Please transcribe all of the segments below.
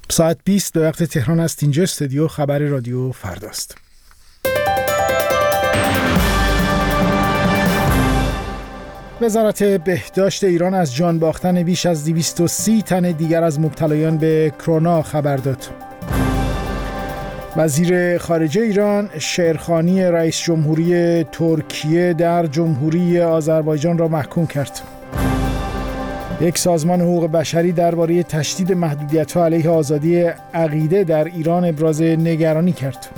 ساعت 20 به وقت تهران است. اینجا استودیو خبر رادیو فرداست. وزارت بهداشت ایران از جان باختن بیش از 230 تن دیگر از مبتلایان به کرونا خبر داد. وزیر خارجه ایران شیرخانی رئیس جمهوری ترکیه در جمهوری آذربایجان را محکوم کرد. یک سازمان حقوق بشری درباره تشدید محدودیت‌ها علیه آزادی عقیده در ایران ابراز نگرانی کرد.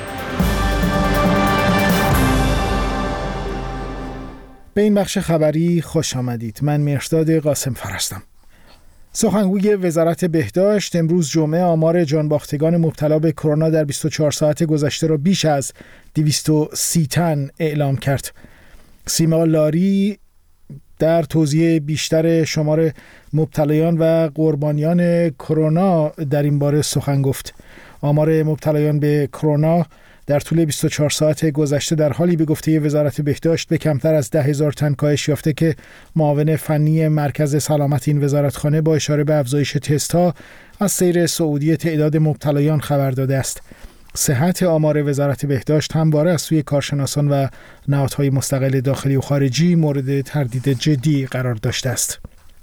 به این بخش خبری خوش آمدید. من مهرداد قاسم فرستم. سخنگوی وزارت بهداشت امروز جمعه آمار جانباختگان مبتلا به کرونا در 24 ساعت گذشته را بیش از 230 تن اعلام کرد. سیما لاری در توضیح بیشتر شمار مبتلایان و قربانیان کرونا در این باره سخن گفت. آمار مبتلایان به کرونا در طول 24 ساعت گذشته در حالی به گفته وزارت بهداشت به کمتر از 10,000 تن کاهش یافته که معاون فنی مرکز سلامت این وزارتخانه با اشاره به افزایش تست‌ها از سیر صعودی تعداد مبتلایان خبر داده است. صحت آمار وزارت بهداشت همواره از سوی کارشناسان و نهادهای مستقل داخلی و خارجی مورد تردید جدی قرار داشته است.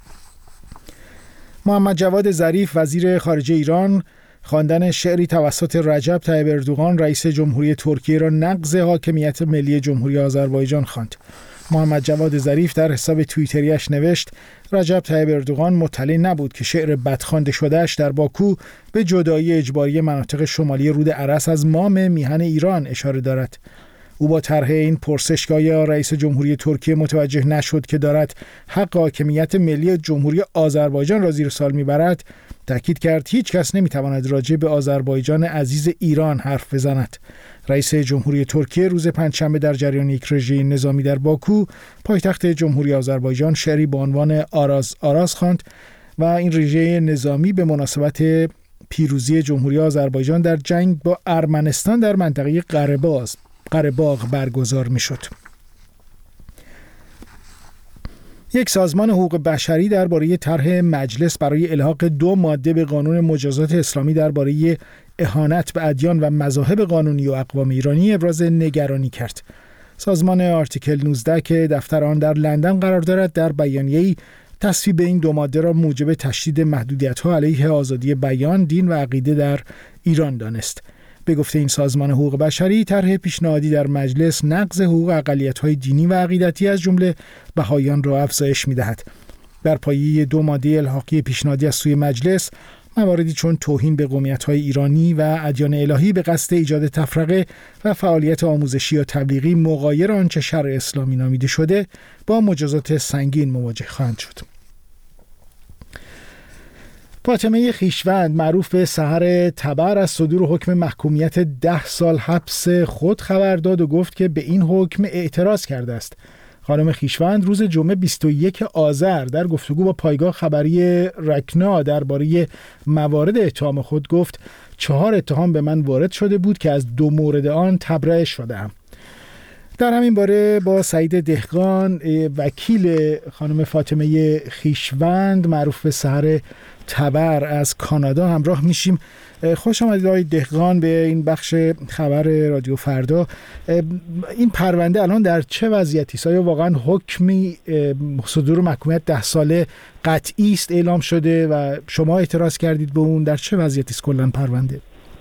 محمد جواد ظریف وزیر خارجه ایران خواندن شعری توسط رجب طیب اردوغان رئیس جمهوری ترکیه را نقض حاکمیت ملی جمهوری آذربایجان خواند. محمد جواد ظریف در حساب توییتریش نوشت رجب طیب اردوغان مطلع نبود که شعر بدخوانده شدهش در باکو به جدایی اجباری مناطق شمالی رود ارس از مام میهن ایران اشاره دارد. او با طرح این پرسش که آیا رئیس جمهوری ترکیه متوجه نشد که دارد حق حاکمیت ملی جمهوری آذربایجان را زیر سوال میبرد، تاکید کرد هیچ کس نمیتواند راجع به آذربایجان عزیز ایران حرف بزند. رئیس جمهوری ترکیه روز پنجشنبه در جریان یک رژه نظامی در باکو پایتخت جمهوری آذربایجان شعری با عنوان آراز آراز خواند و این رژه نظامی به مناسبت پیروزی جمهوری آذربایجان در جنگ با ارمنستان در منطقه قره‌باغ برگزار میشد. یک سازمان حقوق بشری درباره طرح مجلس برای الحاق 2 ماده به قانون مجازات اسلامی درباره اهانت به ادیان و مذاهب قانونی و اقوام ایرانی ابراز نگرانی کرد. سازمان آرتیکل 19 که دفتر آن در لندن قرار دارد در بیانیه‌ای تصویب این 2 ماده را موجب تشدید محدودیت‌ها علیه آزادی بیان، دین و عقیده در ایران دانست. به گفته این سازمان حقوق بشری طرح پیشنهادی در مجلس نقض حقوق اقلیت‌های دینی و عقیدتی از جمله بهائیان را افزایش می‌دهد. در پایه 2 ماده الحاقی پیشنهادی از سوی مجلس مواردی چون توهین به قومیت‌های ایرانی و ادیان الهی به قصد ایجاد تفرقه و فعالیت آموزشی یا تبلیغی مغایر آنچه شرع اسلامی نامیده شده با مجازات سنگین مواجه خواهند شد. فاطمه خویشوند معروف به سحر تبر از صدور حکم محکومیت 10 سال حبس خود خبر داد و گفت که به این حکم اعتراض کرده است. خانم خویشوند روز جمعه 21 آذر در گفتگو با پایگاه خبری رکنا درباره موارد اتهام خود گفت 4 اتهام به من وارد شده بود که از 2 مورد آن تبرئه شده‌ام. در همین باره با سعید دهقان وکیل خانم فاطمه خویشوند معروف به سحر تبر از کانادا همراه میشیم. خوش آمدید آقای دهقان به این بخش خبر رادیو فردا. این پرونده الان در چه وضعیتی است؟ آیا واقعا حکمی صدور محکومیت 10 ساله قطعی است اعلام شده و شما اعتراض کردید به اون؟ در چه وضعیتی است کلا پرونده؟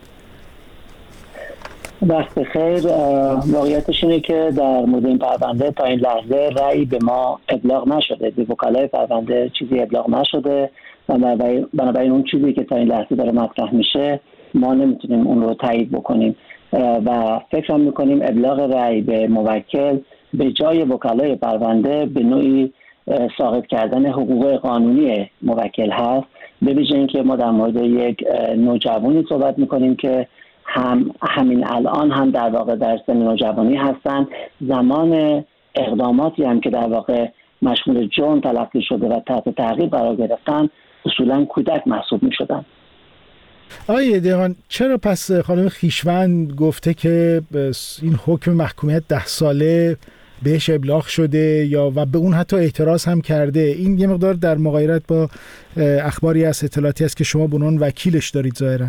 وقت خیر. واقعیتش اینه که در مورد این پرونده تا این لحظه رأی به ما ابلاغ نشده، به وکلای پرونده چیزی ابلاغ نشده و بنابراین اون چیزی که تا این لحظه داره مطرح میشه ما نمیتونیم اون رو تایید بکنیم و فکر میکنیم ابلاغ رأی به موکل به جای وکلای پرونده به نوعی ساقط کردن حقوق قانونی موکل هست، به ویژه اینکه ما در مورد یک نوجوانی صحبت میکنیم که همین الان هم در واقع در سن نوجوانی هستن، زمان اقداماتی هم که در واقع مشمول جرم تلقی شده و تحت تعقیب قرار گرفتن اصولا کودک محسوب می شدن. آقای دهقان، چرا پس خانم خویشوند گفته که این حکم محکومیت 10 ساله بهش ابلاغ شده یا و به اون حتی اعتراض هم کرده. این یه مقدار در مغایرت با اخباری از اطلاعاتی است که شما به عنوان وکیلش دارید ظاهرا.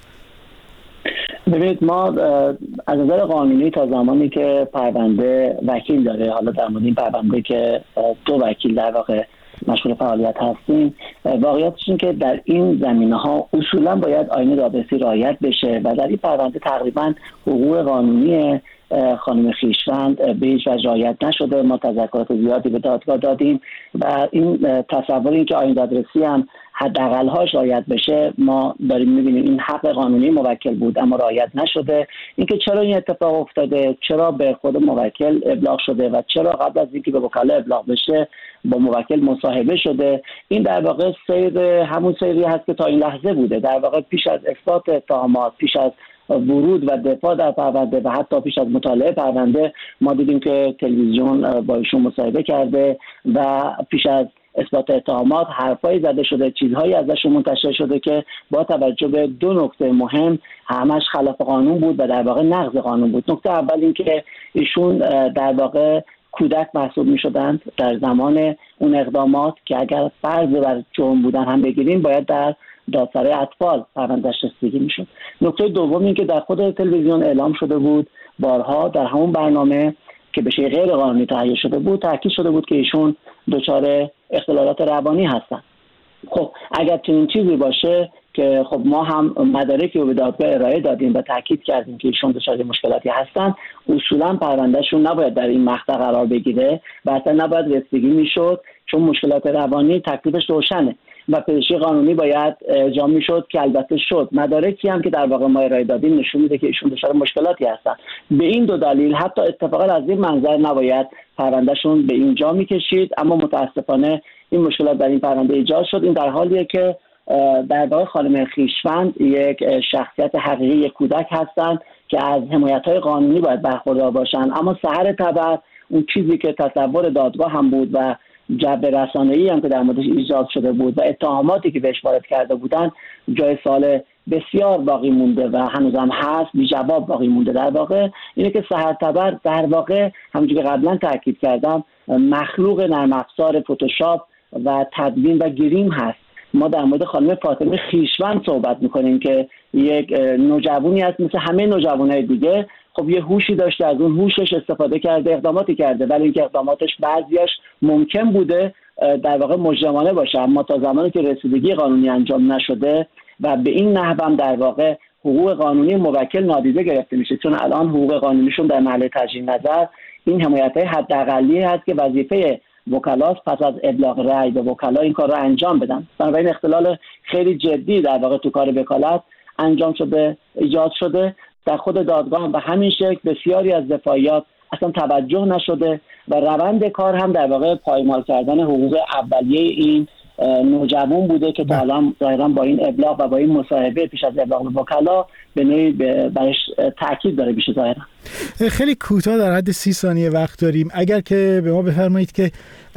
ببینید، ما از نظر قانونی تا زمانی که پرونده وکیل داره، حالا در مورد این پرونده که 2 وکیل در واقع مشغول فعالیت هستیم، واقعیتش این که در این زمینه‌ها اصولا باید آیین دادرسی رعایت بشه و در این پرونده تقریبا حقوق قانونی خانم خویشوند به هیچ وجه رعایت نشده. ما تذکرات زیادی به دادگاه دادیم و این تصور این که آیین دادرسی هم حداقل‌هاش رعایت بشه، ما داریم می‌بینیم این حق قانونی موکل بود اما رعایت نشده. اینکه چرا این اتفاق افتاده، چرا به خود موکل ابلاغ شده و چرا قبل از اینکه به وکلا ابلاغ بشه با موکل مصاحبه شده، این در واقع سیر همون سیری هست که تا این لحظه بوده. در واقع پیش از اثبات اتهامات، پیش از ورود و دفاع در پرونده و حتی پیش از مطالعه پرونده، ما دیدیم که تلویزیون با ایشون مصاحبه کرده و پیش از اثبات اتهامات حرفایی زده شده، چیزهایی ازشون منتشر شده که با توجه به 2 نکته مهم همش خلاف قانون بود و در واقع نقض قانون بود. نکته اول این که ایشون در واقع کودک محسوب می شدند در زمان اون اقدامات که اگر فرض بر جرم بودن هم بگیریم باید در دادسرای اطفال پروندهش رسیدگی می شد. نکته دوم این که در خود تلویزیون اعلام شده بود بارها در همون برنامه که به شکل غیر قانونی تهیه شده بود تاکید شده بود که ایشون دچار اختلالات روانی هستند. خب اگر چنین چیزی باشه که خب ما هم مدارکی رو به دادگاه ارائه دادیم و تاکید کردیم که ایشون دچار مشکلاتی هستن، اصولا پروندهشون نباید در این مقطع قرار بگیره و اصلا نباید رسیدگی میشد، چون مشکلات روانی تکلیفش روشنه و پزشکی قانونی باید اجرا میشد که البته شد. مدارکی هم که در واقع ما ارائه دادیم نشون میده که ایشون دچار مشکلاتی هستن. به این 2 دلیل حتی اتفاقا از این منظر نباید پروندهشون به اینجا میکشید، اما متاسفانه این مشکلات در این پرونده ایجاد شد. این در حالیه که در واقع خانم خویشوند یک شخصیت حقیقی، یک کودک هستند که از حمایت‌های قانونی باید برخوردار باشند، اما سحر تبر اون چیزی که تصور دادگاه هم بود و جو رسانه‌ای هم که در موردش ایجاد شده بود و اتهاماتی که بهش وارد کرده بودن جای سوال بسیار باقی مونده و هنوزم هست، بی جواب باقی مونده. در واقع اینه که سحر تبر در واقع همونجوری که قبلا تاکید کردم مخلوق نرم افزار فتوشاپ و تدوین و گریم هست. ما در مورد خانم فاطمه خویشوند صحبت میکنیم که یک نوجوانی است مثل همه نوجوانای دیگه، خب یه هوشی داشته، از اون هوشش استفاده کرده، اقداماتی کرده، ولی اینکه اقداماتش بعضیاش ممکن بوده در واقع مجرمانه باشه، اما تا زمانی که رسیدگی قانونی انجام نشده و به این نحو هم در واقع حقوق قانونی موکل نادیده گرفته میشه، چون الان حقوق قانونیشون در محل تجدید نظر این حمایت‌های حداقلی هست که وظیفه وکلاست پس از ابلاغ رأی به وکلا این کار رو انجام بدن. بنابراین اختلال خیلی جدی در واقع تو کار وکالت انجام شده، ایجاد شده. در خود دادگاه هم به همین شکل بسیاری از دفاعیات اصلا توجه نشده و روند کار هم در واقع پایمال کردن حقوق اولیه این نوجوان بوده که تا الان ظاهرا با این ابلاغ و با این مصاحبه پیش از ابلاغ به وکلا به نوعی برش تاکید داره میشه. ظاهرا خیلی کوتاه در حد 30 ثانیه وقت داریم، اگر که به ما بفرمایید که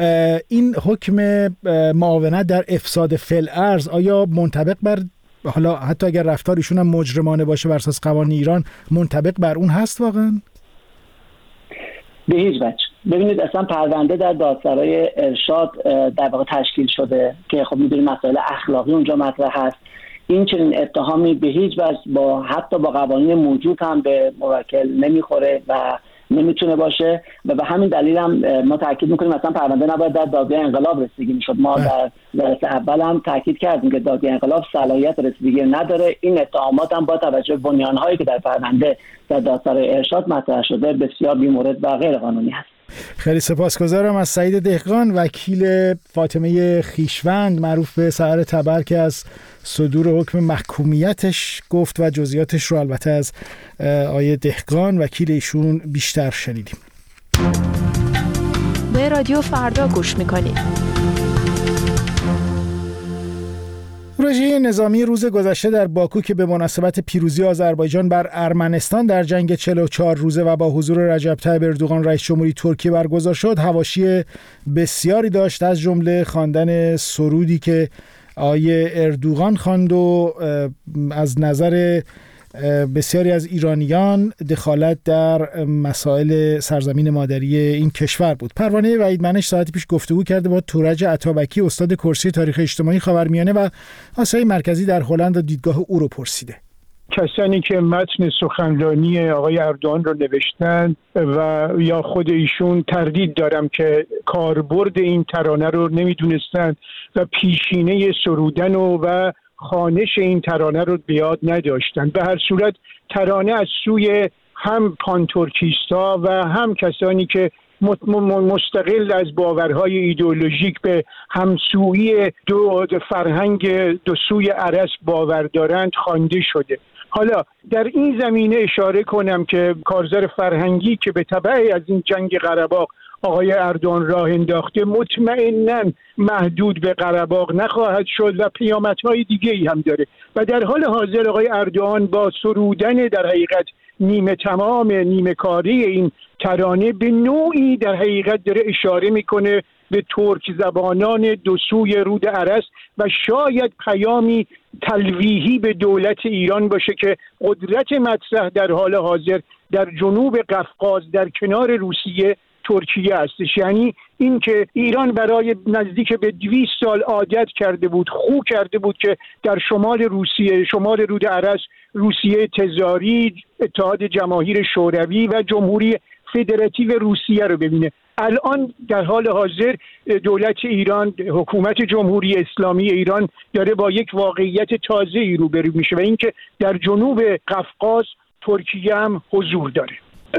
این حکم معاونت در افساد فی‌الارض آیا منطبق بر، حالا حتی اگر رفتار ایشون هم مجرمانه باشه بر اساس قوانین ایران، منطبق بر اون هست واقعا؟ به هیچ وجه. ببینید اصلا پرونده در دادسرای ارشاد در واقع تشکیل شده که خب می‌دونید مسائل اخلاقی اونجا مطرح هست. این چنین اتهامی به هیچ وجه با حتی با قوانین موجود هم به موکل نمیخوره و نمیتونه باشه و به همین دلیل هم ما تاکید میکنیم مثلا پرونده نباید در دادگاه انقلاب رسیدگی میشد. ما در جلسه اول هم تاکید کردیم که دادگاه انقلاب صلاحیت رسیدگی نداره. این اتهامات هم با توجه به بنیان‌هایی که در پرونده در دادسرای ارشاد مطرح شده بسیار بی‌مورد و غیر قانونی هست. خیلی سپاسگزارم از سعید دهقان، وکیل فاطمه خویشوند معروف به سحر تبر، که از صدور حکم محکومیتش گفت و جزئیاتش رو البته از آیه دهقان وکیل ایشون بیشتر شنیدیم. به رادیو فردا گوش میکنید. پروژه نظامی روز گذشته در باکو که به مناسبت پیروزی آذربایجان بر ارمنستان در جنگ 44 روزه و با حضور رجب طیب اردوغان رئیس جمهوری ترکیه برگزار شد، حواشی بسیاری داشت، از جمله خواندن سرودی که آیه اردوغان خواند و از نظر بسیاری از ایرانیان دخالت در مسائل سرزمین مادری این کشور بود. پروانه وحید منش ساعتی پیش گفتگو کرده با تورج عطابکی، استاد کرسی تاریخ اجتماعی خاورمیانه و آسیای مرکزی در هلند و دیدگاه او رو پرسیده. کسانی که متن سخنرانی آقای اردوغان رو نوشتن و یا خود ایشون تردید دارم که کاربرد این ترانه رو نمیدونستن و پیشینه سرودن و خوانش این ترانه رو به یاد نداشتن. به هر صورت ترانه از سوی هم پانتورکیستا و هم کسانی که مستقل از باورهای ایدئولوژیک به همسویی دو فرهنگ دو سوی ارس باور دارند خوانده شده. حالا در این زمینه اشاره کنم که کارزار فرهنگی که به تبع از این جنگ قره‌باغ آقای اردوغان راه انداخته مطمئناً محدود به قره‌باغ نخواهد شد و پیامدهای دیگه‌ای هم داره و در حال حاضر آقای اردوغان با سرودن در حقیقت نیمه تمام نیمه کاری این ترانه به نوعی در حقیقت داره اشاره میکنه به ترک زبانان دو سوی رود ارس و شاید پیامی تلویحی به دولت ایران باشه که قدرت مطرح در حال حاضر در جنوب قفقاز در کنار روسیه ترکیه هستش. یعنی این که ایران برای نزدیک به 200 سال عادت کرده بود، خو کرده بود که در شمال روسیه، شمال رود ارس، روسیه تزاری، اتحاد جماهیر شوروی و جمهوری فدراتیو روسیه رو ببینه. الان در حال حاضر دولت ایران، حکومت جمهوری اسلامی ایران داره با یک واقعیت تازه‌ای روبرو میشه و اینکه در جنوب قفقاز ترکیه هم حضور داره.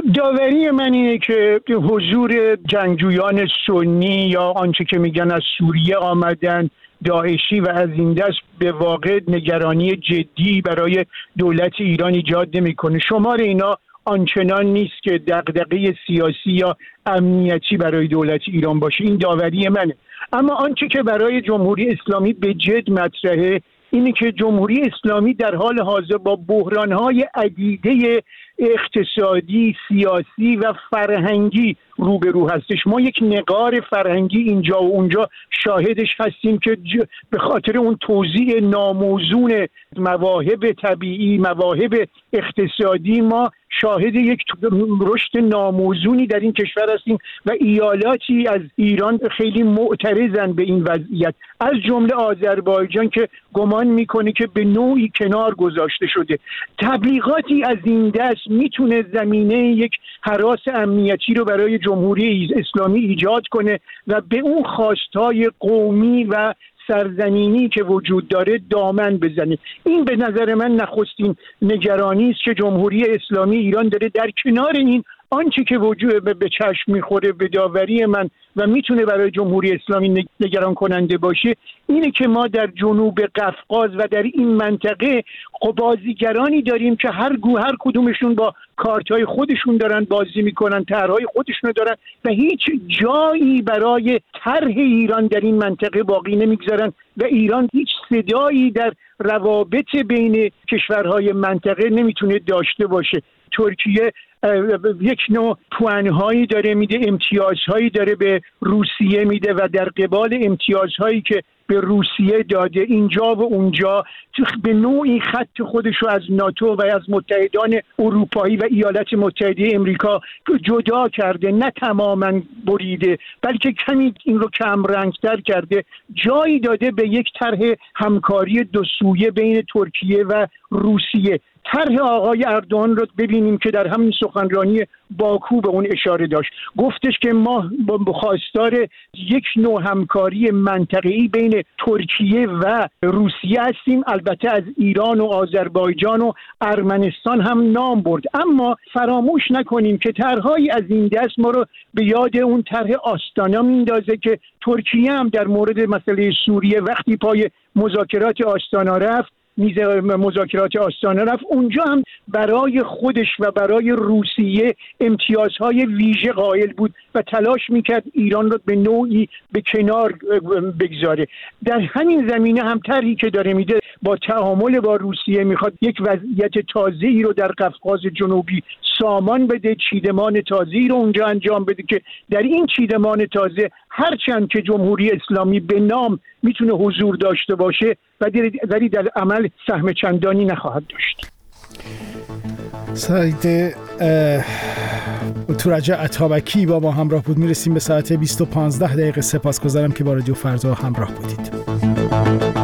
داوری من اینه که حضور جنگجویان سنی یا آنچه که میگن از سوریه آمدن داعشی و از این دست به واقع نگرانی جدی برای دولت ایران ایجاد نمیکنه. شمار اینا آنچنان نیست که دغدغه سیاسی یا امنیتی برای دولت ایران باشه. این داوری منه. اما آنچه که برای جمهوری اسلامی به جد مطرحه اینه که جمهوری اسلامی در حال حاضر با بحران‌های عدیده اقتصادی، سیاسی و فرهنگی روبرو هستش. ما یک نقار فرهنگی اینجا و اونجا شاهدش هستیم که به خاطر اون توزیع ناموزون مواهب طبیعی، مواهب اقتصادی ما شاهد یک رشد ناموزونی در این کشور هستیم و ایالاتی از ایران خیلی معترضن به این وضعیت، از جمله آذربایجان که گمان میکنه که به نوعی کنار گذاشته شده. تبلیغاتی از این دست میتونه زمینه یک هراس امنیتی رو برای جمهوری اسلامی ایجاد کنه و به اون خواستهای قومی و سرزمینی که وجود داره دامن بزنه. این به نظر من نخستین نگرانی است که جمهوری اسلامی ایران داره در کنار این آنچه که وجود به چشم میخوره به داوری من و میتونه برای جمهوری اسلامی نگران کننده باشه اینه که ما در جنوب قفقاز و در این منطقه بازیگرانی داریم که هر کدومشون با کارت‌های خودشون دارن بازی میکنن، طرح‌های خودشون دارن و هیچ جایی برای طرح ایران در این منطقه باقی نمیگذارن و ایران هیچ صدایی در روابط بین کشورهای منطقه نمیتونه داشته باشه. ترکیه یک نوع پوانهایی داره میده، امتیازهایی داره به روسیه میده و در قبال امتیازهایی که به روسیه داده اینجا و اونجا به نوعی خط خودش رو از ناتو و از متحدان اروپایی و ایالات متحده امریکا جدا کرده، نه تماما بریده بلکه کمی این رو کم رنگتر کرده، جایی داده به یک طرح همکاری دو سویه بین ترکیه و روسیه. طرح آقای اردوغان رو ببینیم که در همین سخنرانی باکو به اون اشاره داشت، گفتش که ما خواستار یک نوع همکاری منطقه‌ای بین ترکیه و روسیه هستیم، البته از ایران و آذربایجان و ارمنستان هم نام برد، اما فراموش نکنیم که طرح‌های از این دست ما رو به یاد اون طرح آستانا میندازه که ترکیه هم در مورد مسئله سوریه وقتی پای مذاکرات آستانا رفت، مذاکرات آستانا رفت، اونجا هم برای خودش و برای روسیه امتیازهای ویژه قائل بود و تلاش میکرد ایران رو به نوعی به کنار بگذاره. در همین زمینه هم طرحی که داره میده با تعامل با روسیه میخواد یک وضعیت تازه‌ای رو در قفقاز جنوبی سامان بده، چیدمان تازه‌ای رو اونجا انجام بده که در این چیدمان تازه هرچند که جمهوری اسلامی به نام میتونه حضور داشته باشه ولی در عمل سهم چندانی نخواهد داشت. سعید تورج عطابکی با ما همراه بود. میرسیم به ساعت 20:15. سپاسگزارم که با رادیو فردا همراه بودید.